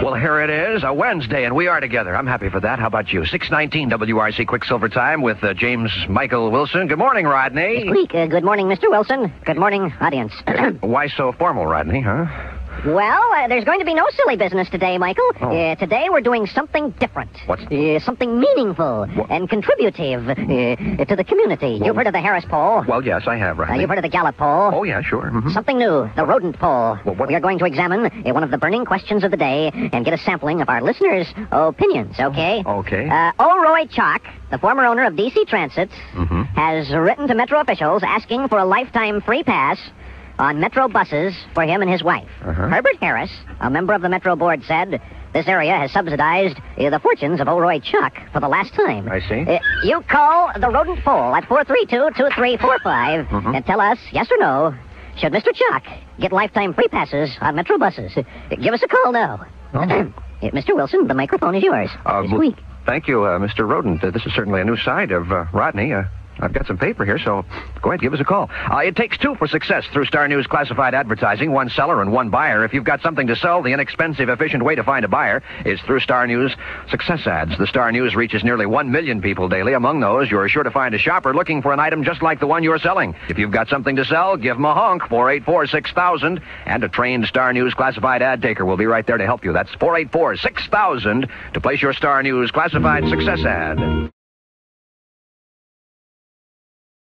Well, here it is, a Wednesday, and we are together. I'm happy for that. How about you? 6:19 WRC Quicksilver Time with James Michael Wilson. Good morning, Rodney. Squeak, good morning, Mr. Wilson. Good morning, audience. Why so formal, Rodney, huh? Well, there's going to be no silly business today, Michael. Oh. Today we're doing something different. What's... something meaningful What? and contributive to the community. Well, You've heard of the Harris poll? Well, yes, I have, Rodney. You've heard of the Gallup poll? Oh, yeah, sure. Mhm. Something new, the rodent poll. Well, what- We are going to examine one of the burning questions of the day and get a sampling of our listeners' opinions, okay? Okay. O'Roy Chalk, the former owner of DC Transit, Mhm. has written to Metro officials asking for a lifetime free pass on Metro buses for him and his wife. Uh-huh. Herbert Harris, a member of the Metro board, said this area has subsidized the fortunes of O'Roy Chalk for the last time. I see. You call the rodent poll at 432-2345 Mhm. and tell us, yes or no, should Mr. Chalk get lifetime free passes on Metro buses? Give us a call now. Oh. Mr. Wilson, the microphone is yours. Squeak. Thank you, Mr. Rodent. This is certainly a new side of Rodney. I've got some paper here, so go ahead, give us a call. It takes two for success through Star News Classified Advertising, one seller and one buyer. If you've got something to sell, the inexpensive, efficient way to find a buyer is through Star News Success Ads. The Star News reaches nearly 1 million people daily. Among those, you're sure to find a shopper looking for an item just like the one you're selling. If you've got something to sell, give them a honk, 484-6000, and a trained Star News Classified ad taker will be right there to help you. That's 484-6000 to place your Star News Classified Success Ad.